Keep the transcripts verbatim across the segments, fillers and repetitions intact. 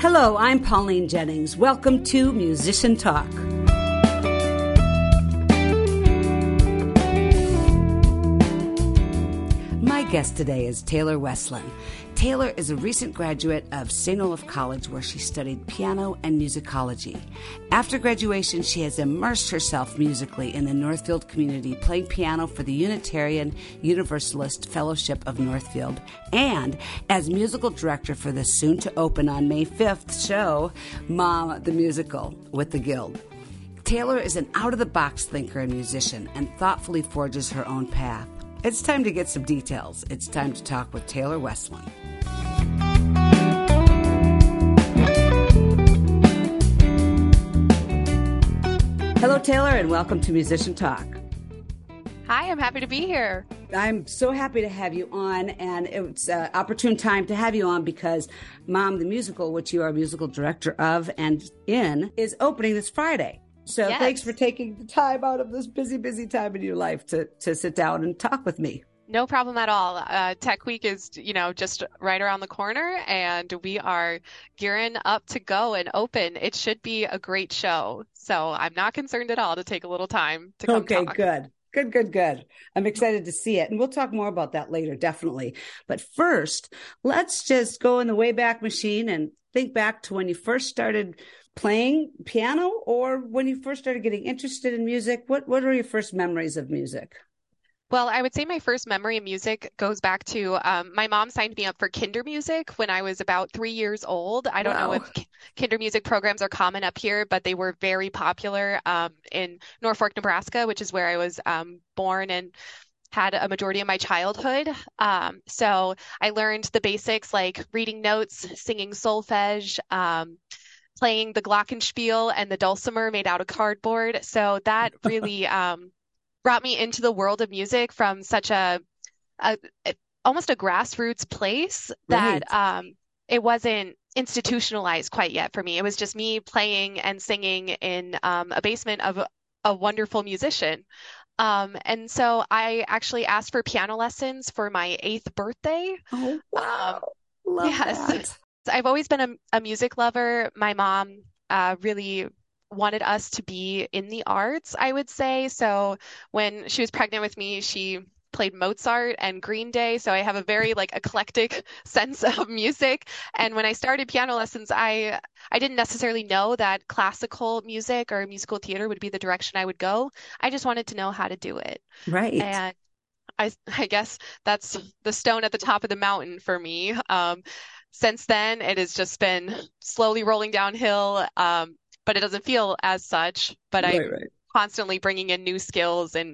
Hello, I'm Pauline Jennings. Welcome to Musician Talk. My guest today is Taylor Westland. Taylor is a recent graduate of Saint Olaf College, where she studied piano and musicology. After graduation, she has immersed herself musically in the Northfield community, playing piano for the Unitarian Universalist Fellowship of Northfield, and as musical director for the soon-to-open on May fifth show, Mom the Musical, with the Guild. Taylor is an out-of-the-box thinker and musician, and thoughtfully forges her own path. It's time to get some details. It's time to talk with Taylor Westland. Hello, Taylor, and welcome to Musician Talk. Hi, I'm happy to be here. I'm so happy to have you on, and it's an opportune time to have you on because Mom the Musical, which you are a musical director of and in, is opening this Friday. So yes. Thanks for taking the time out of this busy, busy time in your life to, to sit down and talk with me. No problem at all. Uh, Tech Week is, you know, just right around the corner, and we are gearing up to go and open. It should be a great show. So I'm not concerned at all to take a little time to come okay, talk. Okay, good. Good, good, good. I'm excited to see it. And we'll talk more about that later, definitely. But first, let's just go in the Wayback Machine and think back to when you first started playing piano, or when you first started getting interested in music. What what are your first memories of music? Well, I would say my first memory of music goes back to um, my mom signed me up for Kinder Music when I was about three years old. I don't Wow. know if Kinder Music programs are common up here, but they were very popular um, in Norfolk, Nebraska, which is where I was um, born and had a majority of my childhood. Um, so I learned the basics like reading notes, singing solfege, um, playing the glockenspiel and the dulcimer made out of cardboard. So that really um, brought me into the world of music from such a, a, a almost a grassroots place that Right. um, it wasn't institutionalized quite yet for me. It was just me playing and singing in um, a basement of a, a wonderful musician. Um, and so I actually asked for piano lessons for my eighth birthday. Oh, wow. Um, Love yes. that. I've always been a, a music lover. My mom uh, really wanted us to be in the arts, I would say. So when she was pregnant with me, she played Mozart and Green Day. So I have a very like eclectic sense of music. And when I started piano lessons, I I didn't necessarily know that classical music or musical theater would be the direction I would go. I just wanted to know how to do it. Right. And I I guess that's the stone at the top of the mountain for me. Um, since then, it has just been slowly rolling downhill, um, but it doesn't feel as such. But Right, I'm right. constantly bringing in new skills and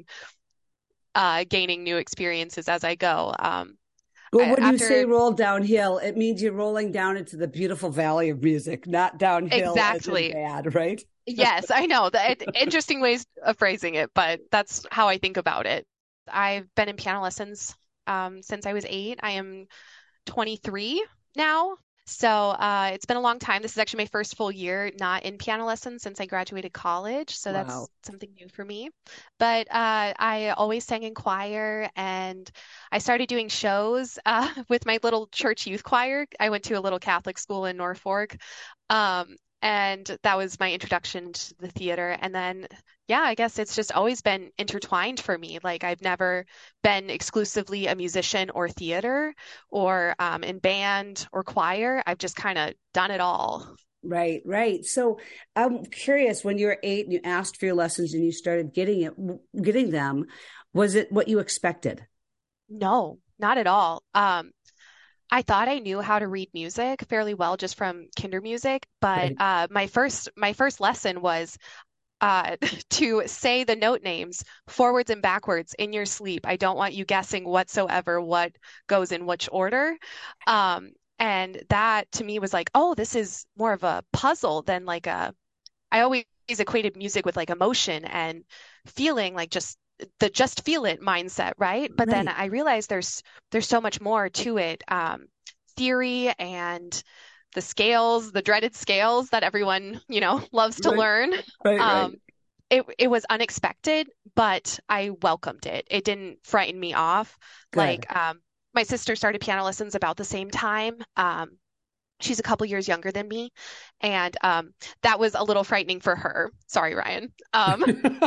uh, gaining new experiences as I go. Um, Well, I, when you say after roll downhill, it means you're rolling down into the beautiful valley of music, not downhill as in exactly, bad, right? yes, I know that interesting ways of phrasing it, but that's how I think about it. I've been in piano lessons um, since I was eight. I am twenty-three now. So uh, it's been a long time. This is actually my first full year not in piano lessons since I graduated college. So Wow. that's something new for me. But uh, I always sang in choir, and I started doing shows uh, with my little church youth choir. I went to a little Catholic school in Norfolk. Um, and that was my introduction to the theater. And then, yeah, I guess it's just always been intertwined for me. Like I've never been exclusively a musician or theater or um, in band or choir. I've just kind of done it all. Right, right. So I'm curious, when you were eight and you asked for your lessons and you started getting it, getting them, was it what you expected? No, not at all. Um, I thought I knew how to read music fairly well just from Kinder Music, but Right. uh, my first my first lesson was uh, to say the note names forwards and backwards in your sleep. I don't want you guessing whatsoever what goes in which order. Um, and that to me was like, oh, this is more of a puzzle than like a, I always equated music with like emotion and feeling like just the just feel it mindset, right? But then Right. I realized there's there's so much more to it. Um, theory and the scales, the dreaded scales that everyone, you know, loves to Right, learn. right, right. Um, it it was unexpected, but I welcomed it. It didn't frighten me off. Good. Like um, my sister started piano lessons about the same time. Um, She's a couple years younger than me, and um, that was a little frightening for her. Sorry, Ryan. Um,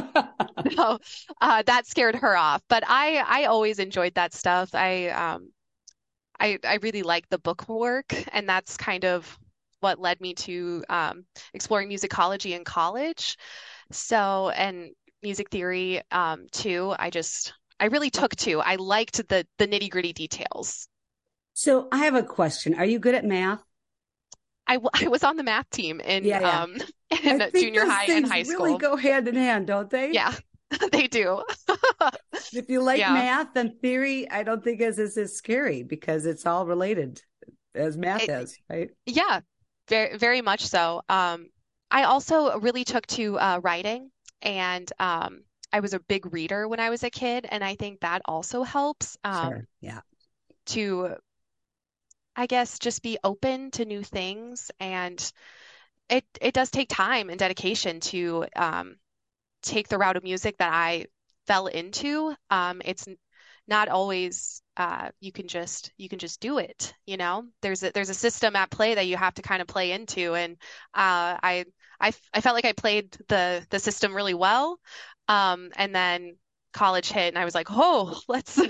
so uh, that scared her off. But I I always enjoyed that stuff. I um I I really like the book work, and that's kind of what led me to um, exploring musicology in college. So, and music theory um, too. I just I really took to. I liked the the nitty-gritty details. So I have a question. Are you good at math? I, w I was on the math team in Yeah, yeah. um I in think junior those high and things high really school. go hand in hand, don't they? Yeah, they do. If you like Yeah. math, then theory, I don't think is is as scary because it's all related as math It, is, right? yeah, very very much so. Um, I also really took to uh, writing, and um, I was a big reader when I was a kid, and I think that also helps um, Sure. Yeah. to, I guess, just be open to new things. And it it does take time and dedication to um, take the route of music that I fell into. Um, it's n- not always uh, you can just you can just do it, you know. There's a there's a system at play that you have to kind of play into, and uh, I I f- I felt like I played the the system really well. Um, and then college hit, and I was like, oh, let's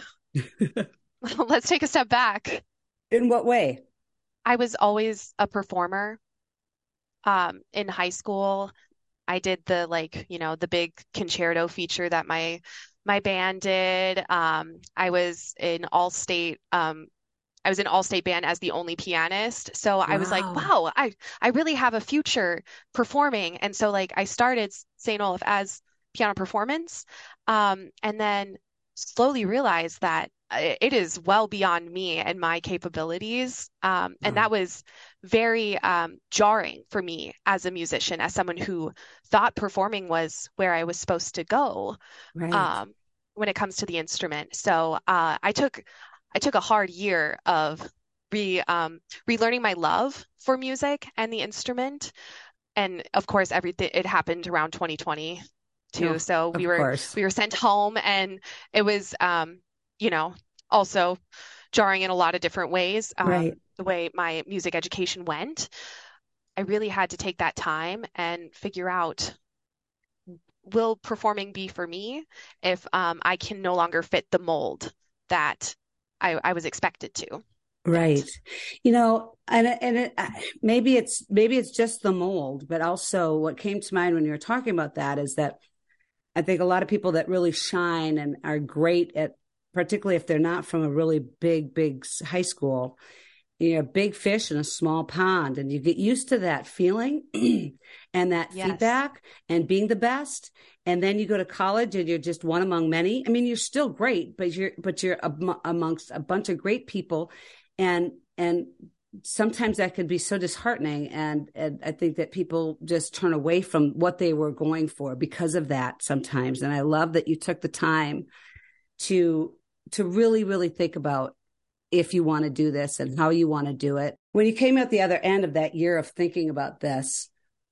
let's take a step back. In what way? I was always a performer. Um, in high school, I did the like, you know, the big concerto feature that my my band did. Um, I was in all state um I was in all state band as the only pianist. So I was like, Wow. wow, I I really have a future performing. And so like I started Saint Olaf as piano performance, um, and then slowly realized that uh, it is well beyond me and my capabilities. Um, and Wow. that was very um, jarring for me as a musician, as someone who thought performing was where I was supposed to go Right. um, when it comes to the instrument. So uh, I took I took a hard year of re um, relearning my love for music and the instrument. And of course, everything it happened around twenty twenty too. No, So we of were course. we were sent home, and it was um, you know also jarring in a lot of different ways. Um, Right. the way my music education went, I really had to take that time and figure out, will performing be for me if um, I can no longer fit the mold that I, I was expected to in Right. it. You know, and and it, maybe it's maybe it's just the mold, but also what came to mind when you were talking about that is that I think a lot of people that really shine and are great at, particularly if they're not from a really big, big high school, you're a big fish in a small pond, and you get used to that feeling and that Yes. feedback and being the best. And then you go to college and you're just one among many. I mean, you're still great, but you're but you're amongst a bunch of great people, and and sometimes that could be so disheartening. And, and I think that people just turn away from what they were going for because of that sometimes. And I love that you took the time to to really, really think about if you want to do this and how you want to do it. When you came out the other end of that year of thinking about this,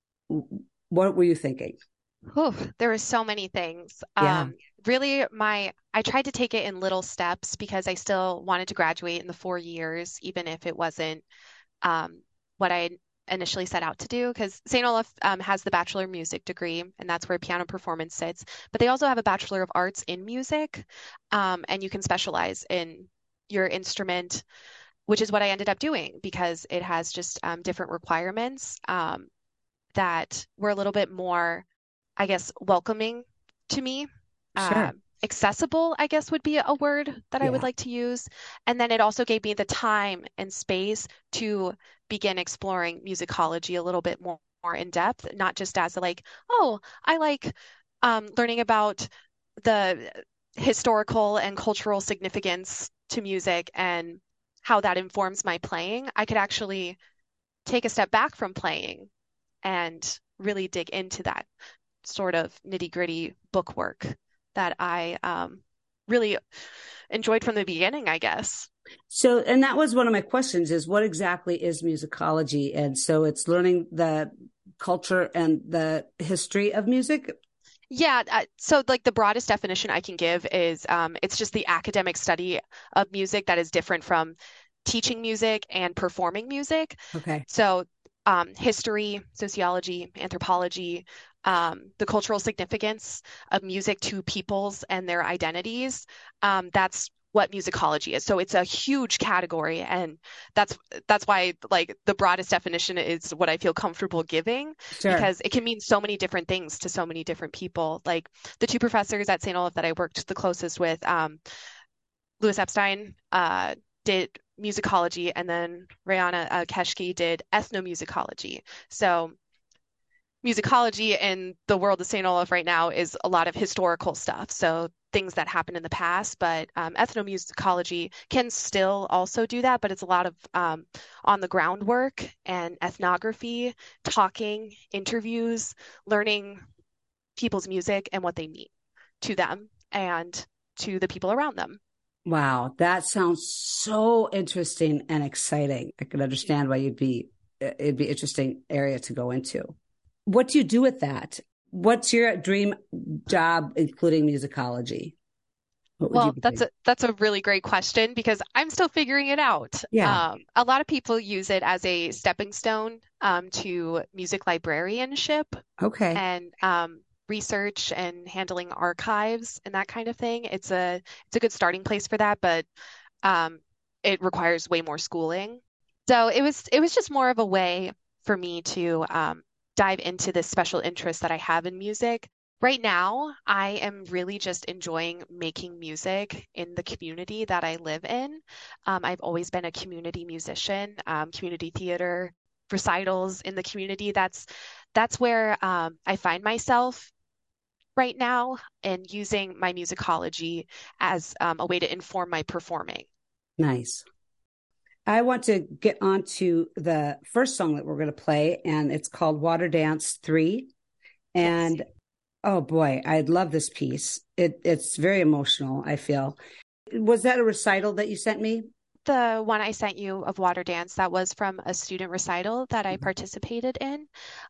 what were you thinking? Whew, there were so many things. Yeah, Um, really, my I tried to take it in little steps because I still wanted to graduate in the four years, even if it wasn't um, what I initially set out to do. Because Saint Olaf um, has the Bachelor of Music degree, and that's where piano performance sits. But they also have a Bachelor of Arts in Music, um, and you can specialize in your instrument, which is what I ended up doing because it has just um, different requirements um, that were a little bit more, I guess, welcoming to me. Uh, sure. accessible, I guess, would be a word that I would Yeah, like to use. And then it also gave me the time and space to begin exploring musicology a little bit more, more in depth, not just as a like, oh, I like um, learning about the historical and cultural significance to music and how that informs my playing. I could actually take a step back from playing and really dig into that sort of nitty-gritty book work that I um, really enjoyed from the beginning, I guess. so, and that was one of my questions is what exactly is musicology? And so it's learning the culture and the history of music. Yeah, uh, so like the broadest definition I can give is um, it's just the academic study of music that is different from teaching music and performing music. Okay. So um, history, sociology, anthropology, um, the cultural significance of music to peoples and their identities. Um, that's what musicology is. So it's a huge category, and that's that's why like the broadest definition is what I feel comfortable giving, Sure. because it can mean so many different things to so many different people. Like the two professors at Saint Olaf that I worked the closest with, um, Louis Epstein uh, did musicology, and then Rihanna uh, Keshke did ethnomusicology. So musicology in the world of Saint Olaf right now is a lot of historical stuff. So things that happened in the past, but um, ethnomusicology can still also do that, but it's a lot of um, on the ground work and ethnography, talking, interviews, learning people's music and what they mean to them and to the people around them. Wow, that sounds so interesting and exciting. I can understand why you'd be it'd be interesting area to go into. What do you do with that? What's your dream job, including musicology? What would you Well, be that's doing? a that's a really great question because I'm still figuring it out. Yeah. Um, a lot of people use it as a stepping stone um, to music librarianship Okay. and um, research and handling archives and that kind of thing. It's a it's a good starting place for that, but um, it requires way more schooling. So it was it was just more of a way for me to um, dive into this special interest that I have in music. Right now, I am really just enjoying making music in the community that I live in. Um, I've always been a community musician, um, community theater, recitals in the community. That's that's where um, I find myself right now, and using my musicology as um, a way to inform my performing. Nice. I want to get on to the first song that we're going to play, and it's called Water Dance three. Yes. And oh boy, I love this piece. It it's very emotional, I feel. Was that a recital that you sent me? The one I sent you of Water Dance, that was from a student recital that I participated in.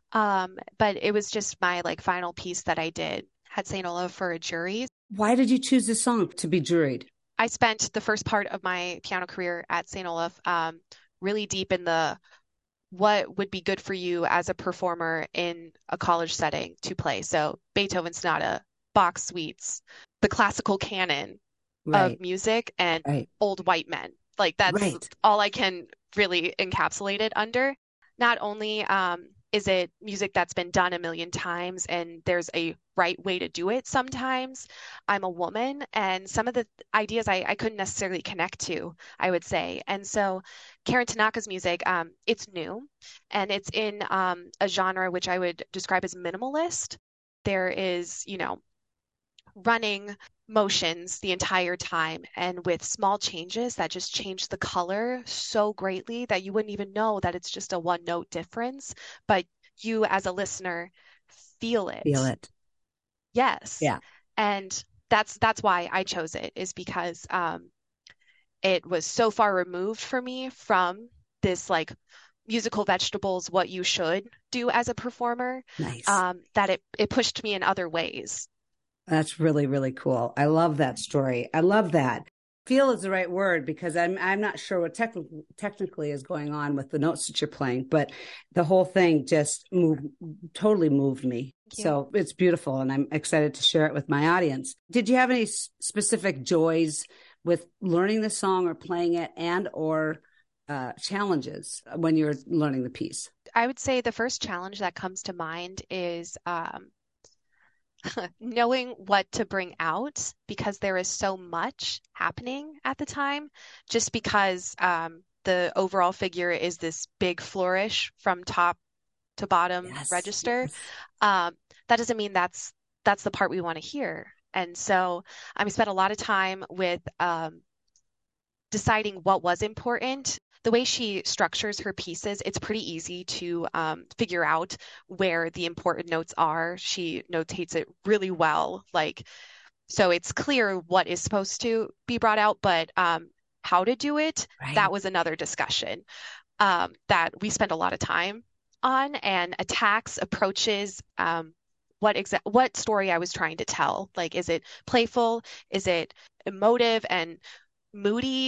Um, but it was just my like final piece that I did at Saint Olaf for a jury. Why did you choose this song to be juried? I spent the first part of my piano career at Saint Olaf um, really deep in the what would be good for you as a performer in a college setting to play. So Beethoven Sonata, Bach suites, the classical canon of Right, music, and right, old white men. Like that's right. all I can really encapsulate it under. Not only um, is it music that's been done a million times and there's a right way to do it sometimes. I'm a woman, and some of the ideas I, I couldn't necessarily connect to, I would say. And so Karen Tanaka's music, um, it's new, and it's in um, a genre which I would describe as minimalist. There is, you know, running motions the entire time and with small changes that just change the color so greatly that you wouldn't even know that it's just a one note difference, but you as a listener feel Feel it. it. Yes. Yeah. And that's that's why I chose it, is because um it was so far removed for me from this like musical vegetables, what you should do as a performer, Nice. um, that it it pushed me in other ways. That's really, really cool. I love that story. I love that. Feel is the right word because I'm I'm not sure what technically technically is going on with the notes that you're playing, but the whole thing just moved totally moved me. Thank you. So it's beautiful, and I'm excited to share it with my audience. Did you have any s- specific joys with learning the song or playing it, and or uh, challenges when you're learning the piece? I would say the first challenge that comes to mind is um, knowing what to bring out because there is so much happening at the time, just because um, the overall figure is this big flourish from top to bottom Yes, register. yes. Um, that doesn't mean that's that's the part we want to hear. And so I um, spent a lot of time with um, deciding what was important. The way she structures her pieces, it's pretty easy to um, figure out where the important notes are. She notates it really well, like so it's clear what is supposed to be brought out, but um, how to do it, that Right. was another discussion um, that we spent a lot of time on, and attacks, approaches, um, what exa what story I was trying to tell. Like, is it playful? Is it emotive and moody?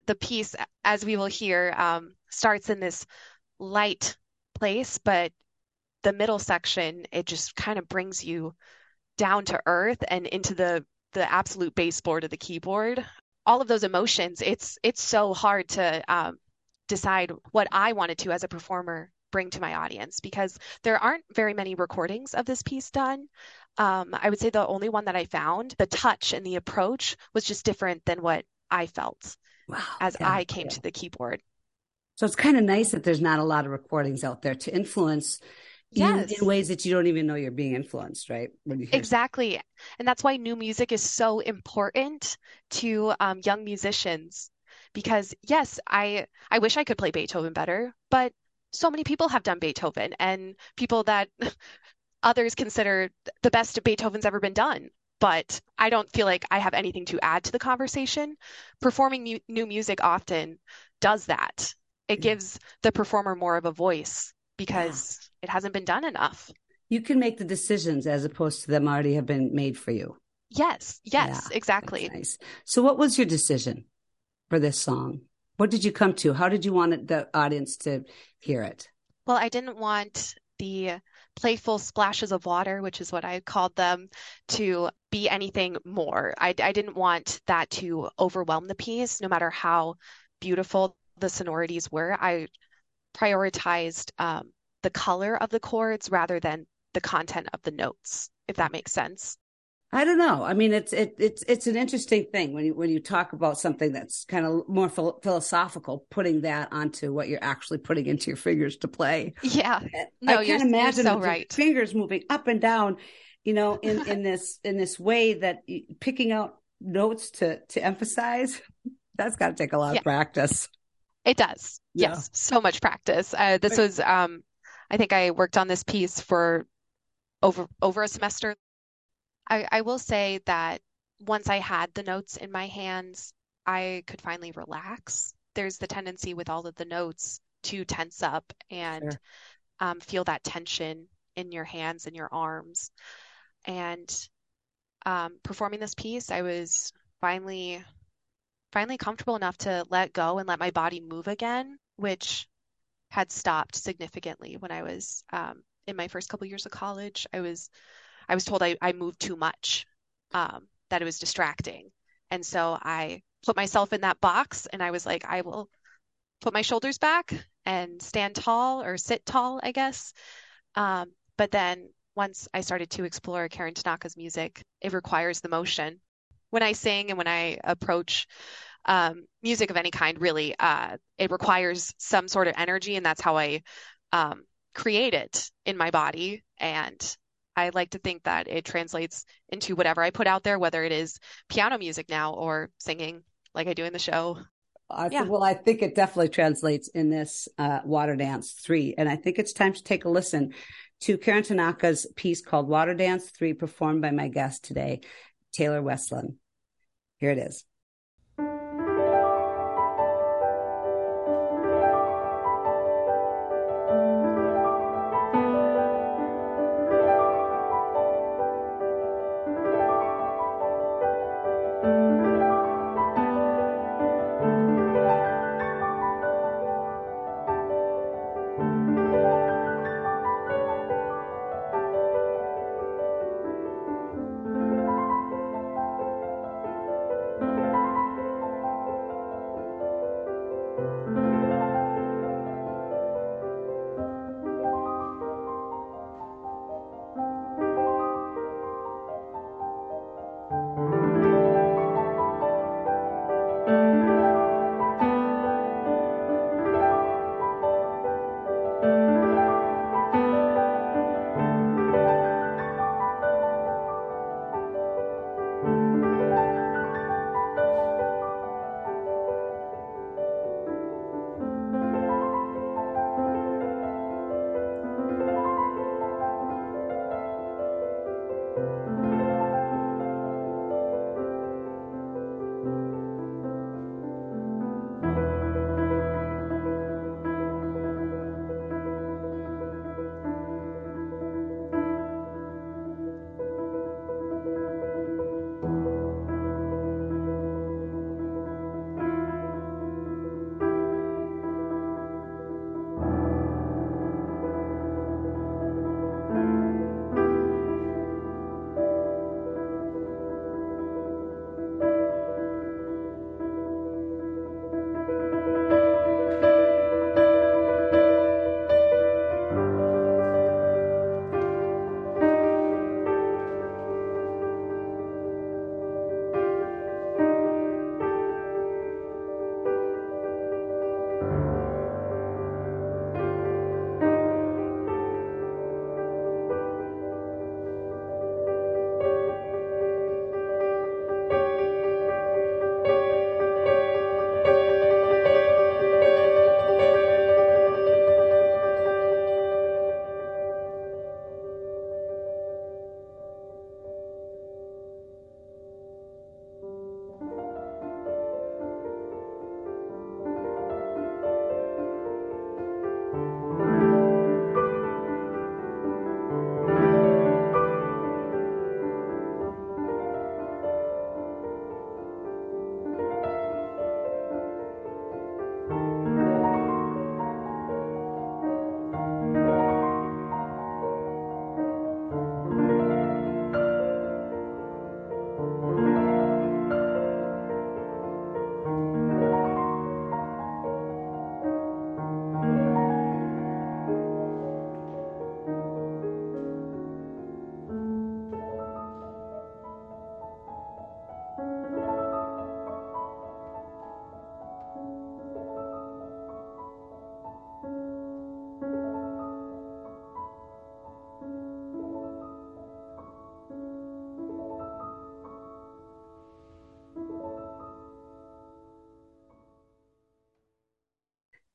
the piece, as we will hear, um, starts in this light place, but the middle section, it just kind of brings you down to earth and into the the absolute baseboard of the keyboard. All of those emotions, it's it's so hard to um, decide what I wanted to as a performer bring to my audience because there aren't very many recordings of this piece done. Um, I would say the only one that I found, the touch and the approach was just different than what I felt Wow. as Yeah. I came Yeah. to the keyboard. So it's kind of nice that there's not a lot of recordings out there to influence you Yes, in ways that you don't even know you're being influenced, right? When you hear something. exactly. And that's why new music is so important to um, young musicians. Because yes, I I wish I could play Beethoven better, but so many people have done Beethoven and people that others consider the best Beethoven's ever been done. But I don't feel like I have anything to add to the conversation. Performing mu new music often does that. It Yeah. gives the performer more of a voice Yeah. because it hasn't been done enough. You can make the decisions as opposed to them already have been made for you. Yes, Yeah. yes, That's exactly. nice. So what was your decision for this song? What did you come to? How did you want the audience to hear it? Well, I didn't want the playful splashes of water, which is what I called them, to be anything more. I, I didn't want that to overwhelm the piece, no matter how beautiful the sonorities were. I prioritized um, the color of the chords rather than the content of the notes, if that makes sense. I don't know. I mean, it's it, it's it's an interesting thing when you when you talk about something that's kind of more phil- philosophical, putting that onto what you're actually putting into your fingers to play. Yeah, I no, you're can't you're imagine so with your right. fingers moving up and down, you know, in in this in this way that picking out notes to to emphasize. That's got to take a lot Yeah, of practice. it does. Yeah. Yes, so much practice. Uh, this was, um, I think I worked on this piece for over over a semester. I, I will say that once I had the notes in my hands, I could finally relax. There's the tendency with all of the notes to tense up and Sure. um, feel that tension in your hands and your arms. And um, performing this piece, I was finally finally comfortable enough to let go and let my body move again, which had stopped significantly when I was um, in my first couple years of college. I was I was told I, I moved too much, um, that it was distracting. And so I put myself in that box and I was like, I will put my shoulders back and stand tall or sit tall, I guess. Um, but then once I started to explore Karen Tanaka's music, it requires the motion. When I sing and when I approach um, music of any kind, really, uh, it requires some sort of energy, and that's how I um, create it in my body. And I like to think that it translates into whatever I put out there, whether it is piano music now or singing like I do in the show. I Yeah. think, well, I think it definitely translates in this uh, Water Dance three. And I think it's time to take a listen to Karen Tanaka's piece called Water Dance three, performed by my guest today, Taylor Westland. Here it is.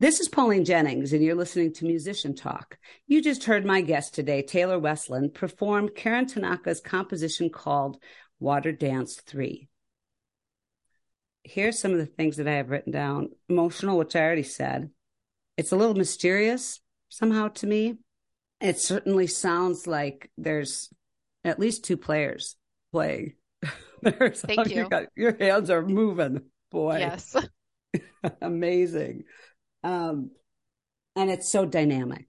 This is Pauline Jennings, and you're listening to Musician Talk. You just heard my guest today, Taylor Westland, perform Karen Tanaka's composition called Water Dance three. Here's some of the things that I have written down. Emotional, which I already said. It's a little mysterious somehow to me. It certainly sounds like there's at least two players playing. There's Thank you. you got, your hands are moving, boy. Yes. Amazing. Um, and it's so dynamic,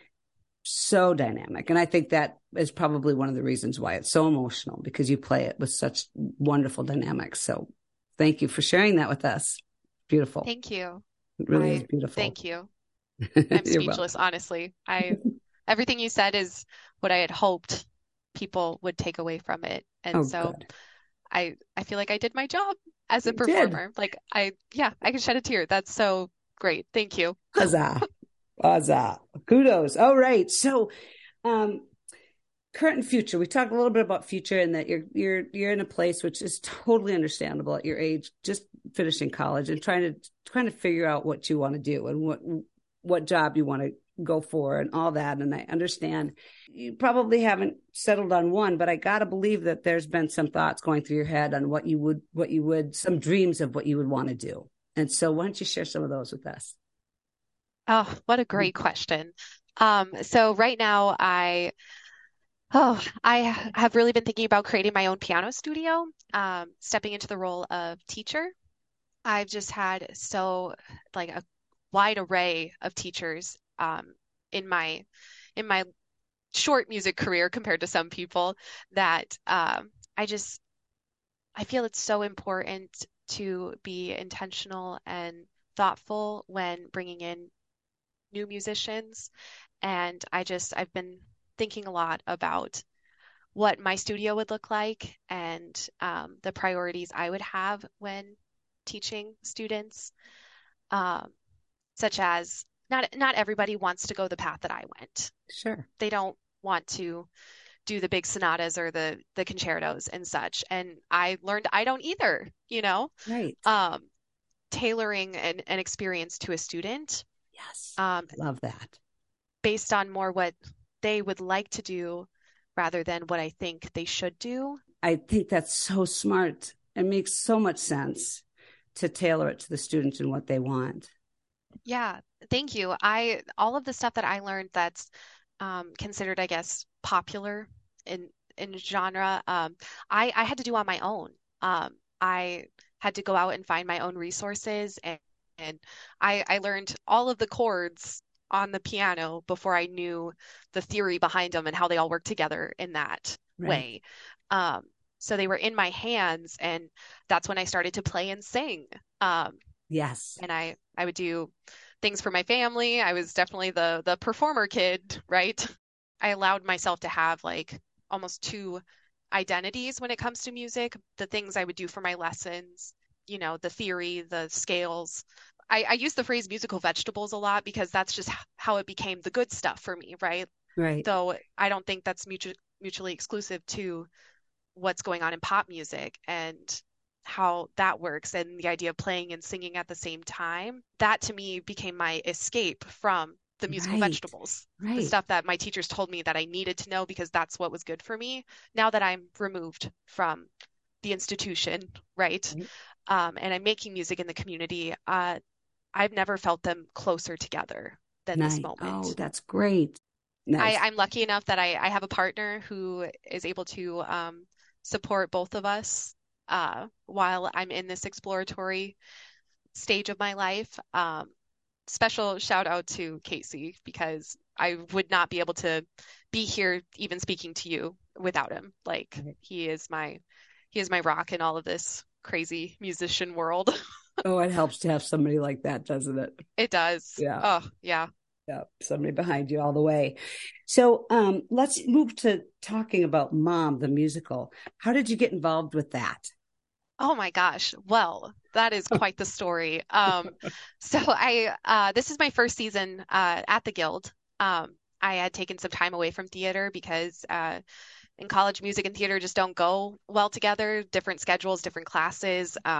so dynamic. And I think that is probably one of the reasons why it's so emotional, because you play it with such wonderful dynamics. So thank you for sharing that with us. Beautiful. Thank you. It really I, is beautiful. Thank you. I'm speechless, honestly. I everything you said is what I had hoped people would take away from it. And oh, so good. I I feel like I did my job as a You performer. did. Like I yeah, I can shed a tear. That's so great. Thank you. Huzzah. Huzzah. Kudos. All right. So um current and future. We talked a little bit about future, and that you're you're you're in a place which is totally understandable at your age, just finishing college and trying to trying to figure out what you want to do and what what job you want to go for and all that. And I understand you probably haven't settled on one, but I got to believe that there's been some thoughts going through your head on what you would what you would some dreams of what you would want to do. And so why don't you share some of those with us? Oh, what a great question. Um, so right now I oh, I have really been thinking about creating my own piano studio, um, stepping into the role of teacher. I've just had so like a wide array of teachers um, in my in my short music career compared to some people that um, I just I feel it's so important to be intentional and thoughtful when bringing in new musicians. And I just I've been thinking a lot about what my studio would look like and um, the priorities I would have when teaching students, um, such as not not everybody wants to go the path that I went. Sure. They don't want to do the big sonatas or the the concertos and such. And I learned I don't either, you know. Right. Um, tailoring an, an experience to a student, Yes. um, Love that. based on more what they would like to do rather than what I think they should do. I think that's so smart. It makes so much sense to tailor it to the students and what they want. Yeah, thank you. I all of the stuff that I learned that's um, considered, I guess, popular in in genre, um, I I had to do on my own. Um, I had to go out and find my own resources, and and I I learned all of the chords on the piano before I knew the theory behind them and how they all work together in that Right. way. Um, so they were in my hands, and that's when I started to play and sing. Um, Yes. and I I would do things for my family. I was definitely the the performer kid, right? I allowed myself to have like almost two identities when it comes to music, the things I would do for my lessons, you know, the theory, the scales. I, I use the phrase musical vegetables a lot because that's just how it became the good stuff for me, right? Right. Though I don't think that's mutually mutually exclusive to what's going on in pop music and how that works and the idea of playing and singing at the same time. That to me became my escape from the musical Right. vegetables, the Right. stuff that my teachers told me that I needed to know because that's what was good for me. Now that I'm removed from the institution, right? Right. Um, and I'm making music in the community, uh, I've never felt them closer together than this Nice. Oh, moment. that's great. I, Nice. I'm lucky enough that I, I have a partner who is able to um, support both of us uh, while I'm in this exploratory stage of my life. Um, special shout out to Casey because I would not be able to be here even speaking to you without him. Like Right. he is my he is my rock in all of this crazy musician world. Oh, it helps to have somebody like that, doesn't it? It does. Yeah. Oh, yeah. Yeah. Somebody behind you all the way. So um, let's move to talking about Mom, the musical. How did you get involved with that? Oh my gosh. Well, that is quite the story. Um, so I uh, this is my first season uh, at the Guild. Um, I had taken some time away from theater because uh, in college, music and theater just don't go well together, different schedules, different classes. Um,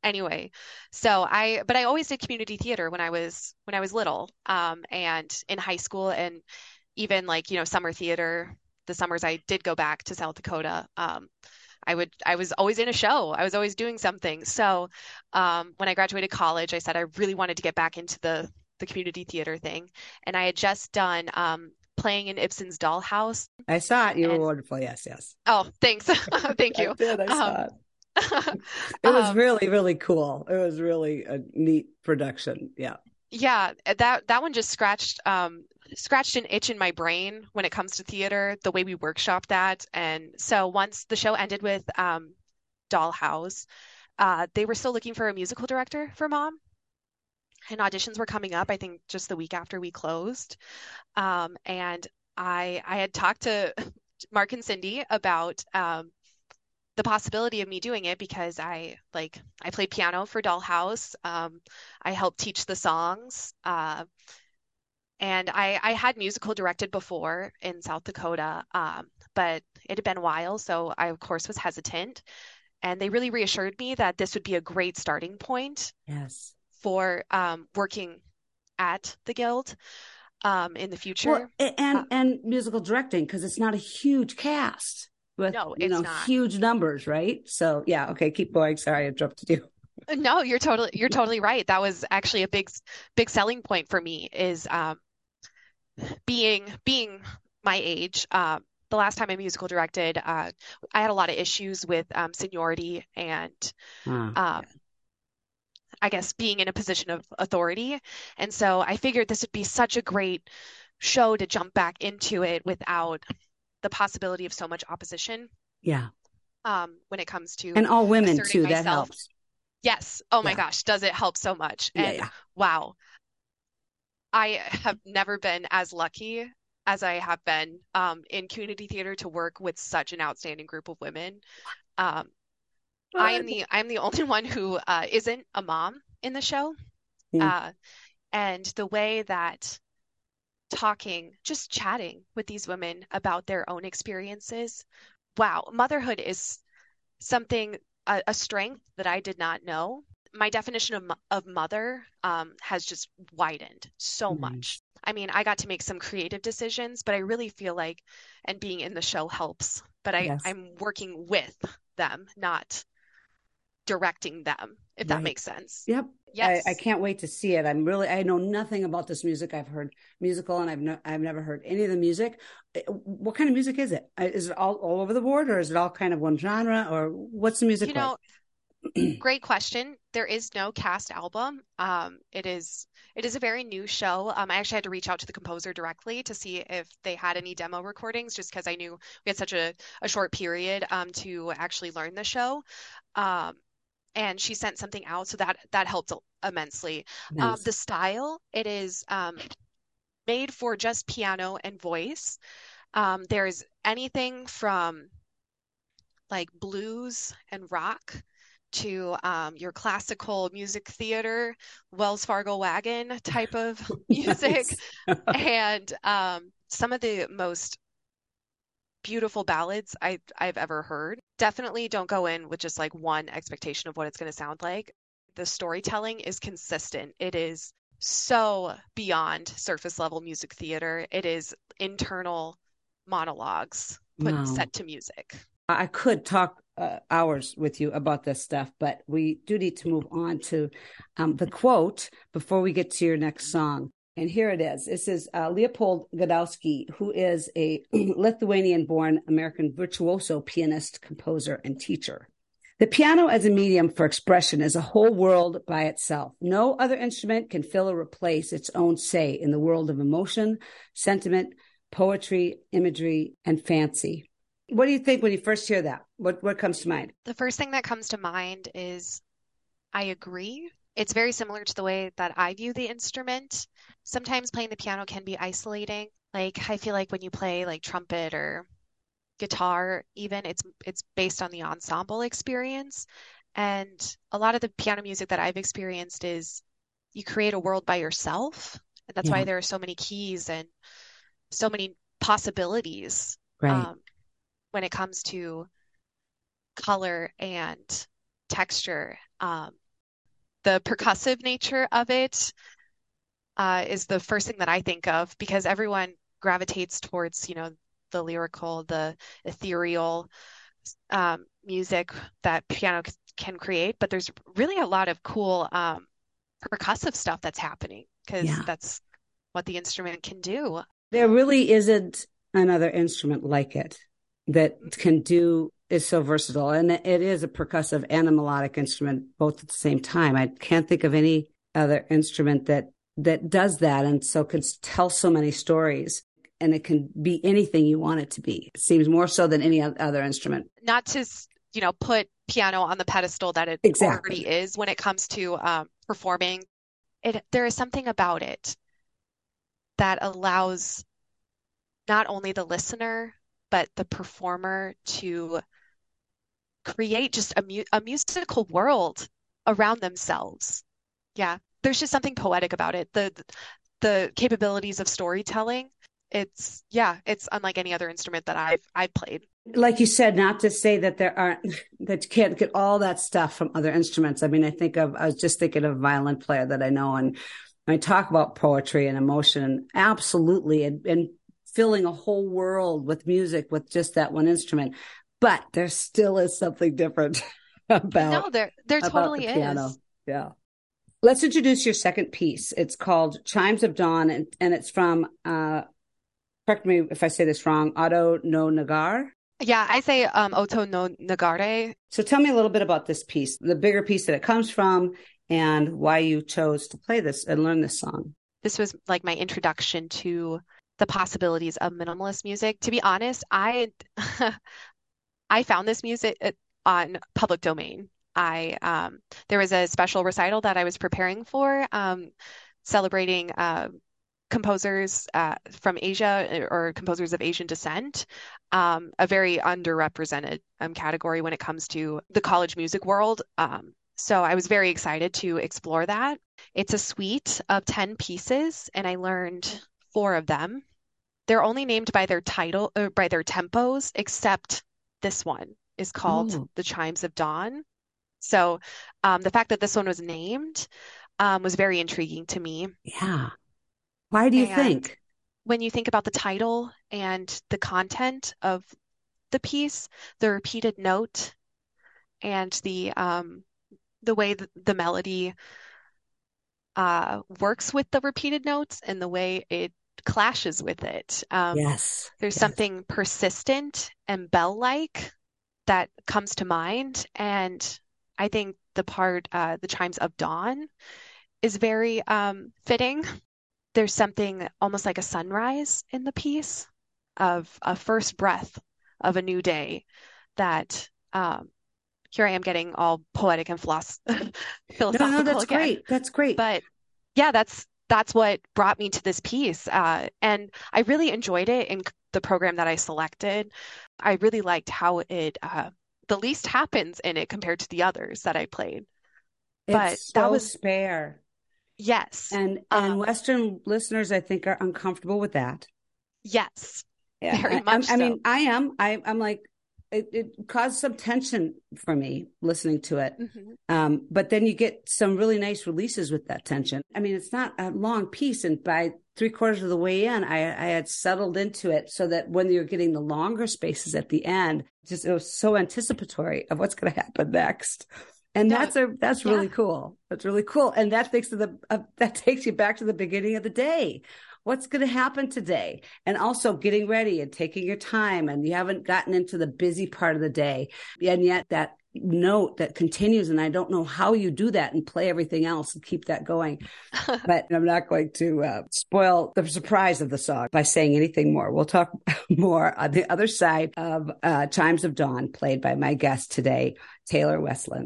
Anyway, so I, but I always did community theater when I was when I was little, um, and in high school, and even like, you know, summer theater. The summers I did go back to South Dakota. Um, I would I was always in a show. I was always doing something. So um, when I graduated college, I said I really wanted to get back into the the community theater thing, and I had just done um, playing in Ibsen's Dollhouse. I saw it. You were And wonderful. Yes, yes. oh, thanks, thank I you. did. I Um, saw it. It was um, really, really cool. It was really a neat production. Yeah. yeah, that that one just scratched um, scratched an itch in my brain when it comes to theater, the way we workshop that. And so once the show ended with um, Dollhouse, uh, they were still looking for a musical director for Mom, and auditions were coming up, I think just the week after we closed. Um, and I I had talked to Mark and Cindy about um, the possibility of me doing it because I like I played piano for Dollhouse. Um, I helped teach the songs. Uh, and I, I had musical directed before in South Dakota, um, but it had been a while, so I, of course, was hesitant. And they really reassured me that this would be a great starting point Yes. for um, working at the Guild um, in the Well, future. Uh, and and musical directing because it's not a huge cast with, no, you it's know, not. huge numbers, right? So yeah, okay, keep going. Sorry, I interrupted you. No, you're totally you're totally right. That was actually a big big selling point for me is um, being being my age. Um, the last time I musical directed, uh, I had a lot of issues with um, seniority and Ah, um, I guess being in a position of authority. And so I figured this would be such a great show to jump back into it without the possibility of so much opposition yeah, um, when it comes to and all women asserting too. That myself. helps. Yes. Oh my Yeah, gosh, does it help so much? yeah, And yeah. wow, I have never been as lucky as I have been um, in community theater to work with such an outstanding group of women. Um, I am Good. the I'm the only one who uh, isn't a mom in the show, Mm, uh, and the way that talking, just chatting with these women about their own experiences, wow, motherhood is something a, a strength that I did not know. My definition of, of mother um, has just widened so much. nice. I mean, I got to make some creative decisions, but I really feel like, and being in the show helps, but I, Yes, I'm working with them, not directing them, if that right. makes sense. Yep. I, I Yes. can't wait to see it. I'm really, I know nothing about this music. I've heard musical and I've no, I've never heard any of the music. Eh, what kind of music is it? Uh, Is it all, all over the board or is it all kind of one genre or what's the You music like? know, great question. There is no cast album. Um, it is it is a very new show. Um, I actually had to reach out to the composer directly to see if they had any demo recordings, just because I knew we had such a, a short period um, to actually learn the show. Um, and she sent something out, so that that helped immensely. Um, Nice. the style, it is um, made for just piano and voice. Um, there's anything from like blues and rock to um, your classical music theater, Wells Fargo Wagon type of music, Nice. and um, some of the most beautiful ballads I, I've ever heard. Definitely don't go in with just like one expectation of what it's going to sound like. The storytelling is consistent. It is so beyond surface level music theater. It is internal monologues put Wow. set to music. I could talk uh, hours with you about this stuff, but we do need to move on to um, the quote before we get to your next song. And here it is. This is uh, Leopold Godowski, who is a Lithuanian born American virtuoso pianist, composer, and teacher. The piano as a medium for expression is a whole world by itself. No other instrument can fill or replace its own say in the world of emotion, sentiment, poetry, imagery, and fancy. What do you think when you first hear that? What what comes to mind? The first thing that comes to mind is I agree. It's very similar to the way that I view the instrument. Sometimes playing the piano can be isolating. Like I feel like when you play like trumpet or guitar, even it's it's based on the ensemble experience. And a lot of the piano music that I've experienced is you create a world by yourself. And that's why Yeah, there are so many keys and so many possibilities right. um, when it comes to color and texture. Um, the percussive nature of it uh, is the first thing that I think of because everyone gravitates towards, you know, the lyrical, the ethereal um, music that piano c- can create, but there's really a lot of cool um, percussive stuff that's happening because Yeah. that's what the instrument can do. There really isn't another instrument like it that can do is so versatile. And it is a percussive and a melodic instrument both at the same time. I can't think of any other instrument that that does that and so can tell so many stories. And it can be anything you want it to be. It seems more so than any other instrument. Not to, you know, put piano on the pedestal that it Exactly. already is when it comes to um, performing. It there is something about it that allows not only the listener but the performer to create just a, mu a musical world around themselves. Yeah, there's just something poetic about it. The the capabilities of storytelling. It's yeah, it's unlike any other instrument that I've I've played. Like you said, not to say that there aren't that you can't get all that stuff from other instruments. I mean, I think of I was just thinking of a violin player that I know, and I talk about poetry and emotion, absolutely, and, and filling a whole world with music with just that one instrument. But there still is something different about No, there there about the totally piano. is. Yeah. Let's introduce your second piece. It's called Chimes of Dawn, and, and it's from, uh, correct me if I say this wrong, Otto no Nagar. Yeah, I say um Oto no Nagare. So tell me a little bit about this piece, the bigger piece that it comes from, and why you chose to play this and learn this song. This was like my introduction to the possibilities of minimalist music. To be honest, I I found this music uh, on public domain. I um, There was a special recital that I was preparing for, um, celebrating uh, composers uh, from Asia or composers of Asian descent, um, a very underrepresented um, category when it comes to the college music world. Um, so I was very excited to explore that. It's a suite of ten pieces, and I learned four of them. They're only named by their title or by their tempos, except this one is called Oh, The Chimes of Dawn. So um, the fact that this one was named um, was very intriguing to me. yeah. Why do you And think? when you think about the title and the content of the piece, the repeated note and the um, the way that the melody uh, works with the repeated notes and the way it clashes with it. Um, Yes, there's yes. something persistent and bell-like that comes to mind. And I think the part, uh, the chimes of dawn, is very um, fitting. There's something almost like a sunrise in the piece of a first breath of a new day that um, here I am getting all poetic and philosoph No, no, philosophical that's again. great. That's great. But yeah, that's that's what brought me to this piece. Uh, and I really enjoyed it in the program that I selected. I really liked how it uh, the least happens in it compared to the others that I played. But It's that so was spare. yes. And Um, and Western listeners, I think, are uncomfortable with that. yes, Yeah, very I, much I so. mean, I am. I, I'm like, it, it caused some tension for me listening to it. Hmm. Um, but then you get some really nice releases with that tension. I mean, it's not a long piece, and by three quarters of the way in, I, I had settled into it so that when you're getting the longer spaces at the end, just it was so anticipatory of what's going to happen next. And No, that's a that's yeah. really cool. That's really cool, and that takes to the uh, that takes you back to the beginning of the day. What's going to happen today? And also getting ready and taking your time, and you haven't gotten into the busy part of the day, and yet that note that continues, and I don't know how you do that and play everything else and keep that going. But I'm not going to uh, spoil the surprise of the song by saying anything more. We'll talk more on the other side of uh, Chimes of Dawn, played by my guest today, Taylor Westland.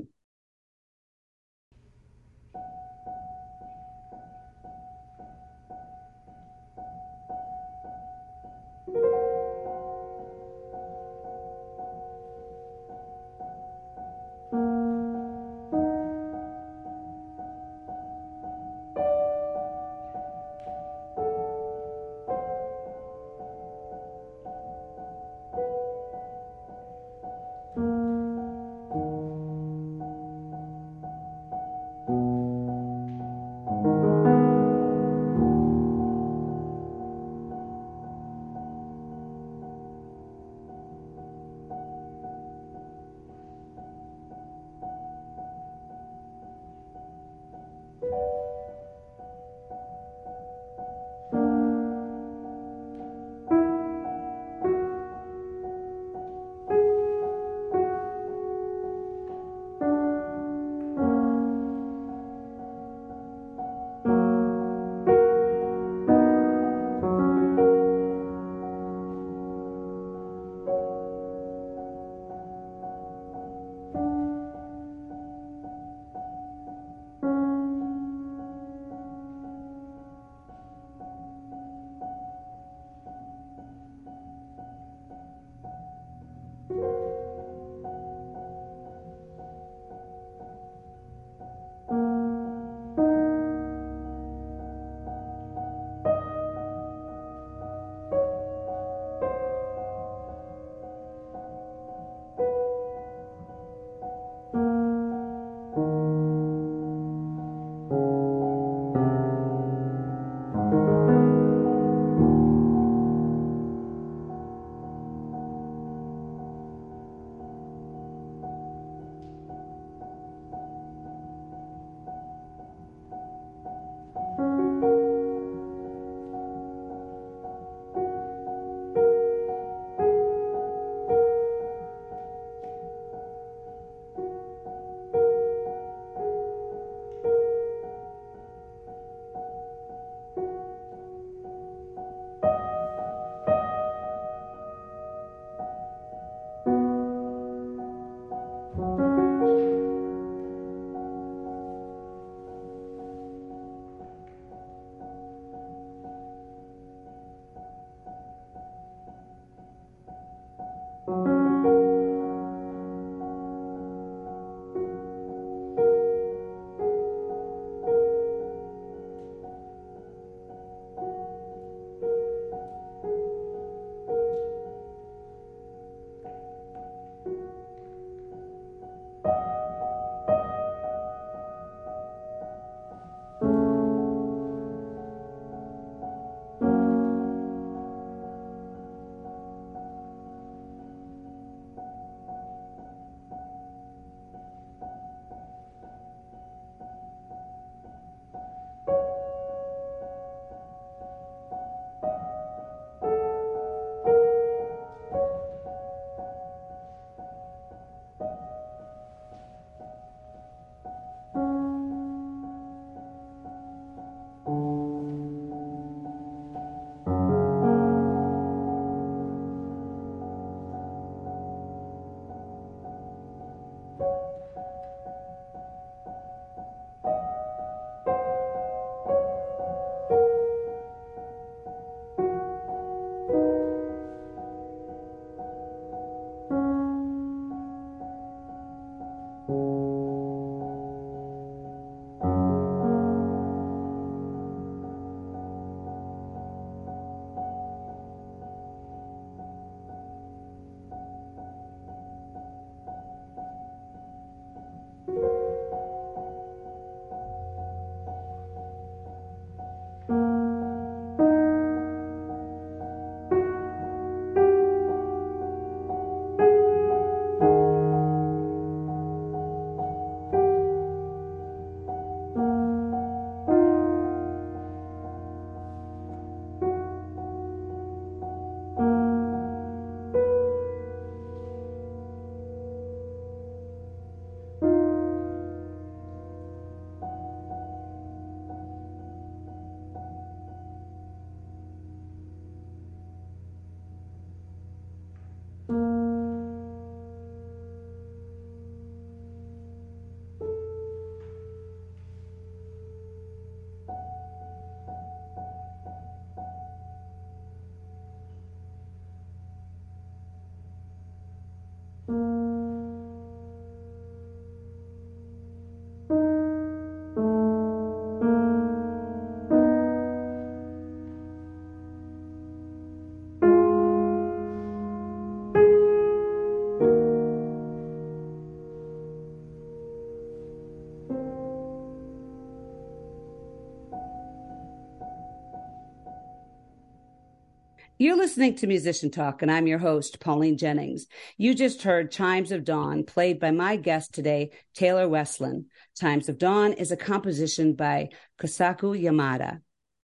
You're listening to Musician Talk, and I'm your host, Pauline Jennings. You just heard Chimes of Dawn, played by my guest today, Taylor Westland. Chimes of Dawn is a composition by Kosaku Yamada.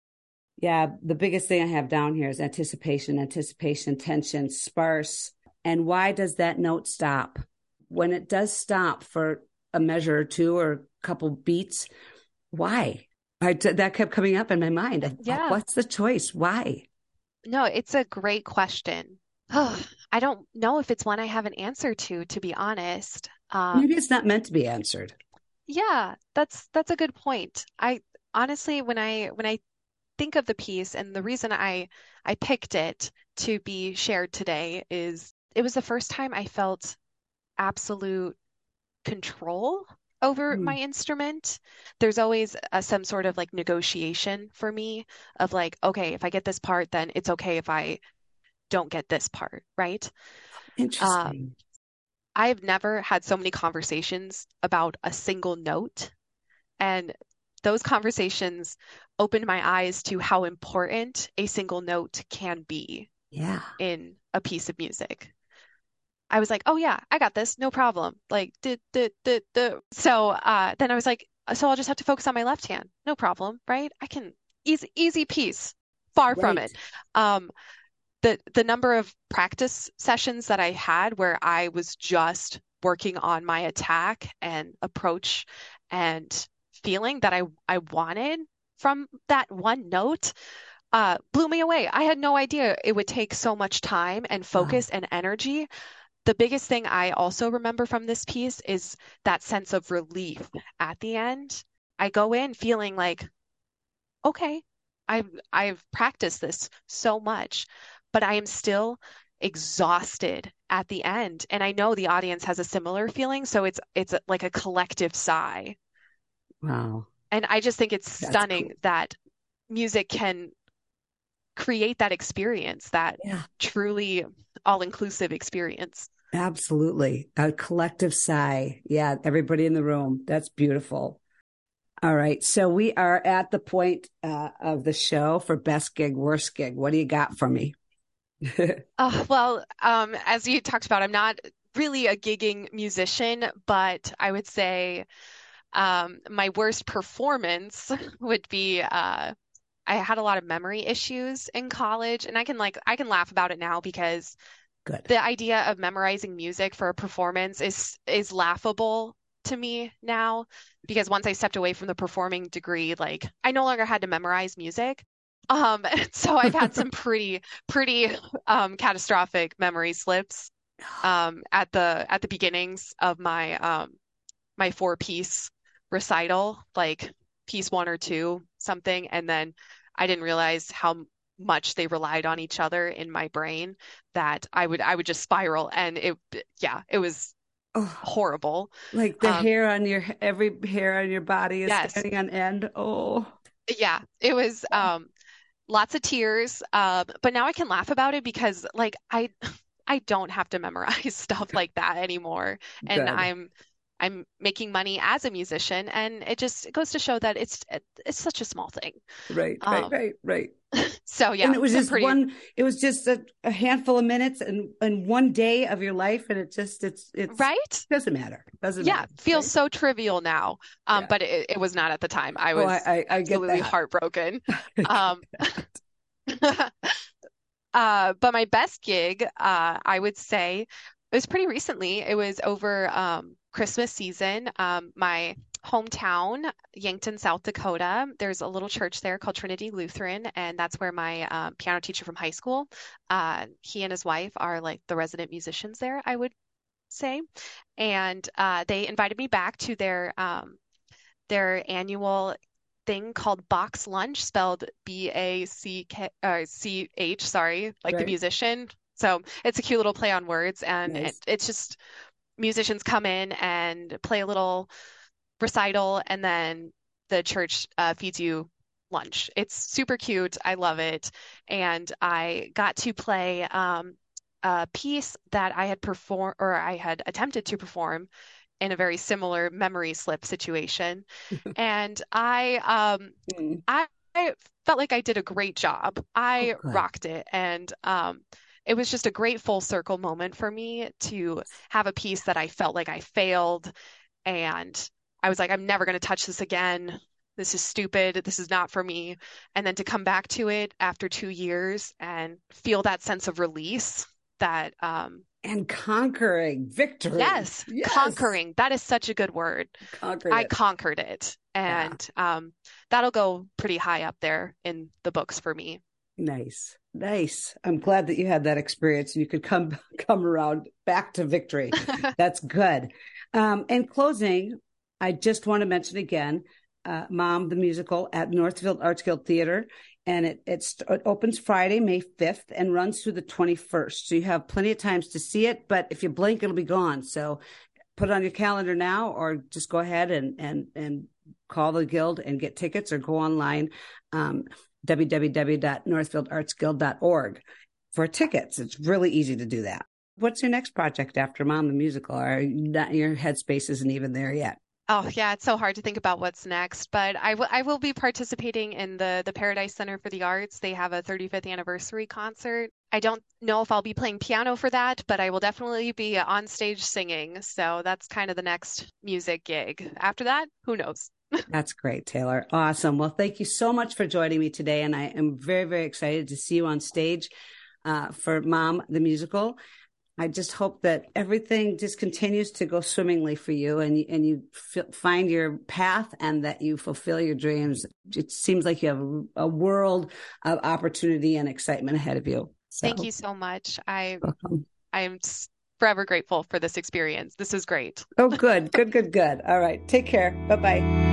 Yeah, the biggest thing I have down here is anticipation, anticipation, tension, sparse. And why does that note stop? When it does stop for a measure or two or a couple beats, why? I, that kept coming up in my mind. Yeah. What's the choice? Why? No, it's a great question. Oh, I don't know if it's one I have an answer to, to be honest. Um, Maybe it's not meant to be answered. yeah, that's that's a good point. I honestly, when I when I think of the piece, and the reason I I picked it to be shared today is it was the first time I felt absolute control over my Mm. instrument. There's always a, some sort of like negotiation for me of like, okay, if I get this part, then it's okay if I don't get this part, right? Um, Interesting. I've never had so many conversations about a single note, and those conversations opened my eyes to how important a single note can be Yeah. in a piece of music. I was like, oh yeah, I got this, no problem. Like, did, did, did, did. So uh, then I was like, so I'll just have to focus on my left hand, no problem, right? I can easy, easy piece. Far from Right. it. Um, the the number of practice sessions that I had where I was just working on my attack and approach and feeling that I I wanted from that one note uh, blew me away. I had no idea it would take so much time and Wow. focus and energy. The biggest thing I also remember from this piece is that sense of relief at the end. I go in feeling like, okay, I've I've practiced this so much, but I am still exhausted at the end. And I know the audience has a similar feeling, so it's it's like a collective sigh. Wow. And I just think it's That's stunning cool. that music can create that experience, that Yeah, truly all-inclusive experience. absolutely. A collective sigh. Yeah, everybody in the room. That's beautiful. All right. So we are at the point uh, of the show for best gig, worst gig. What do you got for me? Uh, well, um, as you talked about, I'm not really a gigging musician, but I would say um, my worst performance would be uh, I had a lot of memory issues in college, and I can like I can laugh about it now because Good. the idea of memorizing music for a performance is is laughable to me now because once I stepped away from the performing degree, like I no longer had to memorize music. Um, so I've had some pretty pretty um, catastrophic memory slips um, at the at the beginnings of my um, my four piece recital, like piece one or two, something, and then I didn't realize how much they relied on each other in my brain that I would I would just spiral, and it yeah, it was Oh, horrible. like the Um, hair on your, every hair on your body is yes, standing on end. Oh, yeah, it was um lots of tears. Um, but now I can laugh about it because like I I don't have to memorize stuff like that anymore. And good. I'm I'm making money as a musician, and it just it goes to show that it's it's such a small thing. Right, right, Um, right, right. so And yeah, it was some just pretty one, it was just a, a handful of minutes and, and one day of your life. And it just, it's, it's, right? doesn't matter. Doesn't Yeah, matter. feels Right. so trivial now. Um, Yeah. but it, it was not at the time. I Oh, I, was I, I get absolutely that. heartbroken. I get Um, that. Uh, but my best gig, uh, I would say, it was pretty recently. It was over um, Christmas season. Um, my hometown, Yankton, South Dakota, there's a little church there called Trinity Lutheran, and that's where my um, piano teacher from high school, uh, he and his wife are like the resident musicians there, I would say. And uh, they invited me back to their um, their annual thing called Box Lunch, spelled B A C K uh, C H, sorry, like the Right. musician. So it's a cute little play on words, and it, Nice. it's just musicians come in and play a little recital, and then the church uh, feeds you lunch. It's super cute. I love it. And I got to play um, a piece that I had performed or I had attempted to perform in a very similar memory slip situation. And I um Mm. I I felt like I did a great job. Oh, I good. rocked it. And um, it was just a great full circle moment for me to have a piece that I felt like I failed. And I was like, I'm never going to touch this again. This is stupid. This is not for me. And then to come back to it after two years and feel that sense of release that, um, And conquering victory. yes, Yes. conquering. That is such a good word. Conquered I it. conquered it. Yeah. And um, that'll go pretty high up there in the books for me. Nice. Nice. I'm glad that you had that experience and you could come come around back to victory. That's good. Um, in closing, I just want to mention again, uh, Mom, the musical at Northfield Arts Guild Theater. And it, it's, it opens Friday, May fifth, and runs through the twenty-first. So you have plenty of times to see it, but if you blink, it'll be gone. So put it on your calendar now, or just go ahead and and and call the Guild and get tickets, or go online, um, w w w dot northfield arts guild dot org for tickets. It's really easy to do that. What's your next project after Mom the Musical? Or not, your headspace isn't even there yet? Oh, yeah, it's so hard to think about what's next, but I will I will be participating in the the Paradise Center for the Arts. They have a thirty-fifth anniversary concert. I don't know if I'll be playing piano for that, but I will definitely be on stage singing. So that's kind of the next music gig. After that, who knows? That's great, Taylor. Awesome. Well, thank you so much for joining me today. And I am very, very excited to see you on stage uh, for Mom the Musical. I just hope that everything just continues to go swimmingly for you, and you, and you f- find your path, and that you fulfill your dreams. It seems like you have a, a world of opportunity and excitement ahead of you. So, Thank you so much. I welcome. I am forever grateful for this experience. This is great. Oh, good, good, good, good. All right. Take care. Bye-bye.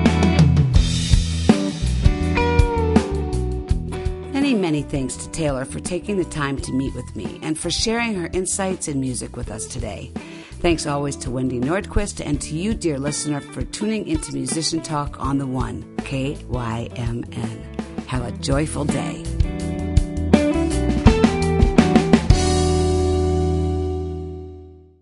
Many, many thanks to Taylor for taking the time to meet with me and for sharing her insights and music with us today. Thanks always to Wendy Nordquist and to you, dear listener, for tuning into Musician Talk on the One, K Y M N. Have a joyful day.